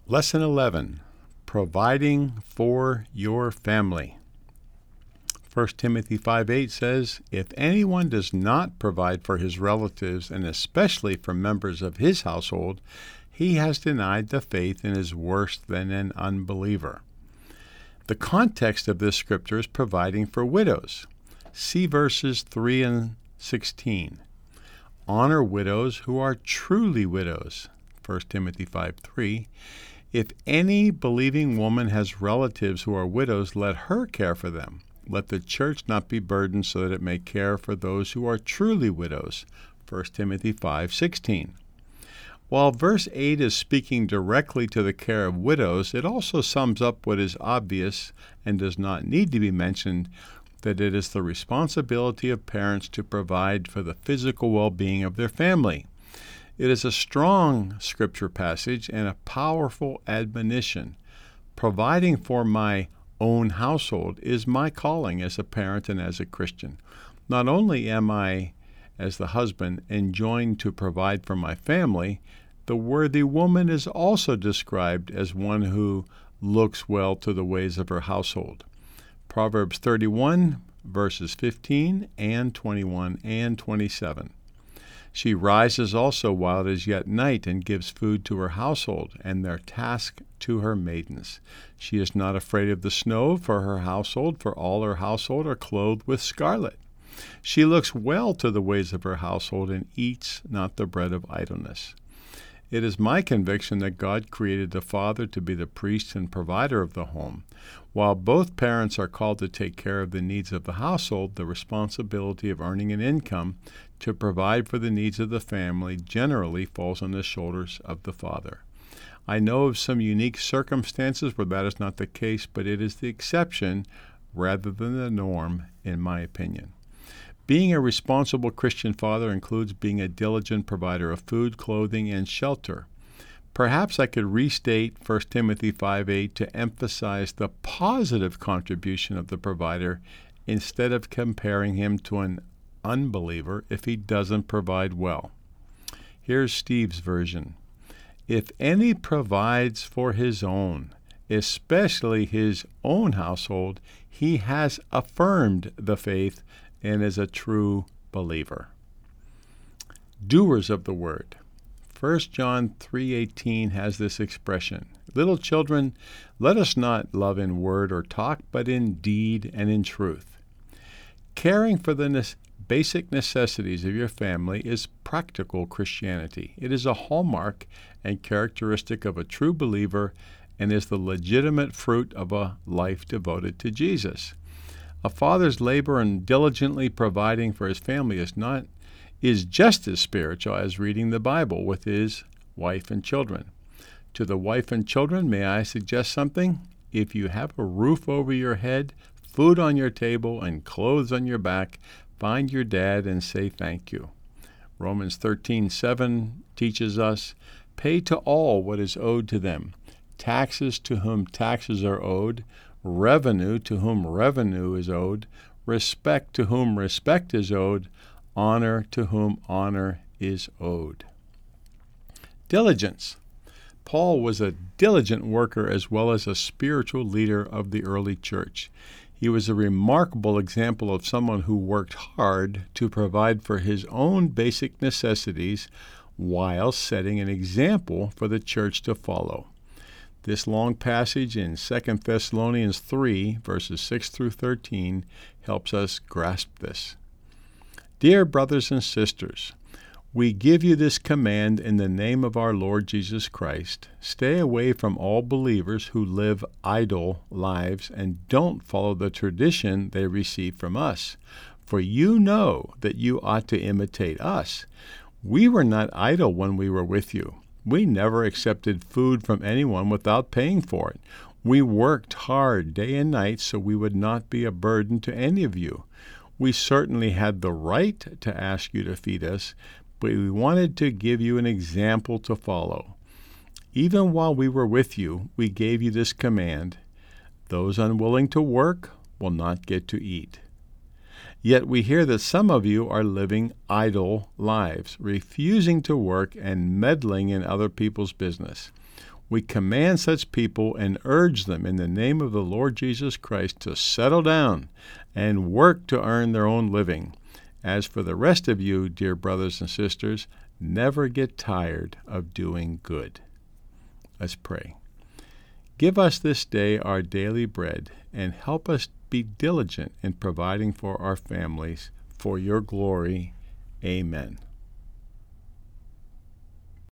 Lesson 11, Providing for Your Family. 1 Timothy 5:8 says, "If anyone does not provide for his relatives, and especially for members of his household, he has denied the faith and is worse than an unbeliever." The context of this scripture is providing for widows. See verses 3 and 16. Honor widows who are truly widows. 1 Timothy 5:3. If any believing woman has relatives who are widows, let her care for them. Let the church not be burdened so that it may care for those who are truly widows. 1 Timothy 5:16. While verse 8 is speaking directly to the care of widows, it also sums up what is obvious and does not need to be mentioned, that it is the responsibility of parents to provide for the physical well-being of their family. It is a strong scripture passage and a powerful admonition. Providing for my own household is my calling as a parent and as a Christian. Not only am I, as the husband, enjoined to provide for my family, the worthy woman is also described as one who looks well to the ways of her household. Proverbs 31, verses 15 and 21 and 27. She rises also while it is yet night and gives food to her household and their task to her maidens. She is not afraid of the snow for her household, for all her household are clothed with scarlet. She looks well to the ways of her household and eats not the bread of idleness. It is my conviction that God created the father to be the priest and provider of the home. While both parents are called to take care of the needs of the household, the responsibility of earning an income to provide for the needs of the family generally falls on the shoulders of the father. I know of some unique circumstances where that is not the case, but it is the exception rather than the norm, in my opinion. Being a responsible Christian father includes being a diligent provider of food, clothing, and shelter. Perhaps I could restate 1 Timothy 5:8 to emphasize the positive contribution of the provider instead of comparing him to an unbeliever if he doesn't provide well. Here's Steve's version. If any provides for his own, especially his own household, he has affirmed the faith and is a true believer. Doers of the word. 1 John 3:18 has this expression, "Little children, let us not love in word or talk, but in deed and in truth." Caring for the basic necessities of your family is practical Christianity. It is a hallmark and characteristic of a true believer and is the legitimate fruit of a life devoted to Jesus. A father's labor in diligently providing for his family is just as spiritual as reading the Bible with his wife and children. To the wife and children, may I suggest something? If you have a roof over your head, food on your table, and clothes on your back, find your dad and say thank you. Romans 13:7 teaches us, "Pay to all what is owed to them, taxes to whom taxes are owed, revenue to whom revenue is owed, respect to whom respect is owed, honor to whom honor is owed." Diligence. Paul was a diligent worker as well as a spiritual leader of the early church. He was a remarkable example of someone who worked hard to provide for his own basic necessities while setting an example for the church to follow. This long passage in 2 Thessalonians 3, verses 6 through 13, helps us grasp this. Dear brothers and sisters, we give you this command in the name of our Lord Jesus Christ. Stay away from all believers who live idle lives and don't follow the tradition they receive from us. For you know that you ought to imitate us. We were not idle when we were with you. We never accepted food from anyone without paying for it. We worked hard day and night so we would not be a burden to any of you. We certainly had the right to ask you to feed us, but we wanted to give you an example to follow. Even while we were with you, we gave you this command: those unwilling to work will not get to eat. Yet we hear that some of you are living idle lives, refusing to work and meddling in other people's business. We command such people and urge them in the name of the Lord Jesus Christ to settle down and work to earn their own living. As for the rest of you, dear brothers and sisters, never get tired of doing good. Let's pray. Give us this day our daily bread, and help us be diligent in providing for our families for your glory. Amen.